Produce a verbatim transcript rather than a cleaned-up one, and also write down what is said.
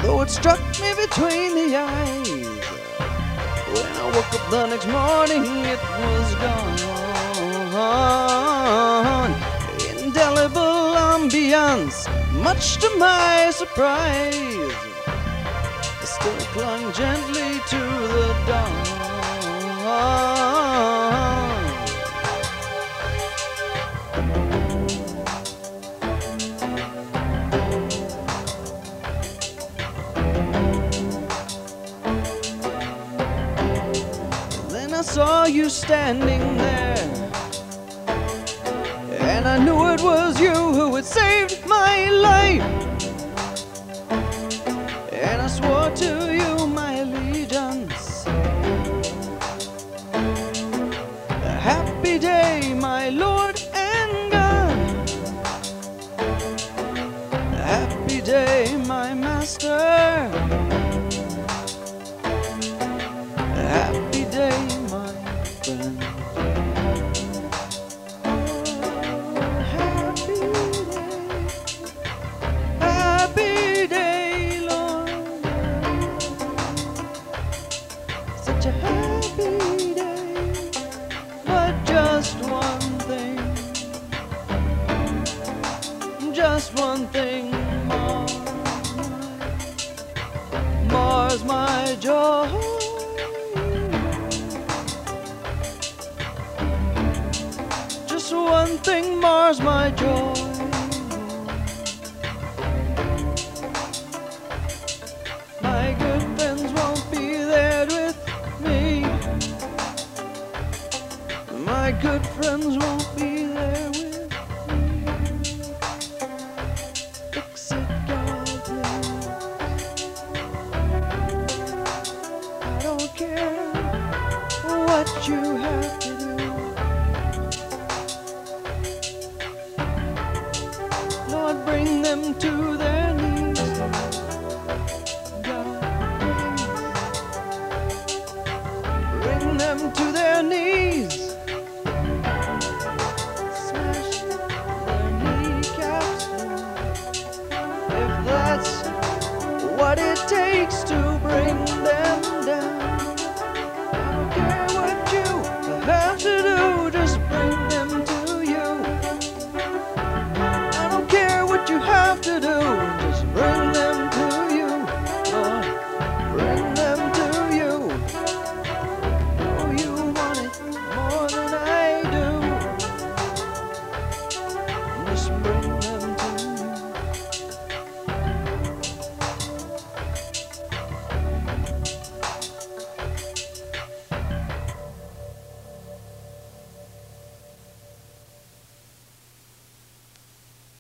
though it struck me between the eyes. When I woke up the next morning, it was gone. Indelible ambience, much to my surprise, still clung gently to the dawn. Then I saw you standing there, and I knew it was you who had saved my life. And I swore to you my allegiance. A happy day, my Lord and God. A happy day, my Master. A happy day, my friend. Such a happy day, but just one thing, just one thing mars, mars my joy. Just one thing mars my joy. My good friends won't be there with me. My good friends won't be there with me. Fix it, God, please. I don't care what you have to do. Lord, bring them to their knees. God, bring them to their knees. Smash their kneecaps in. If that's what it takes to bring them down.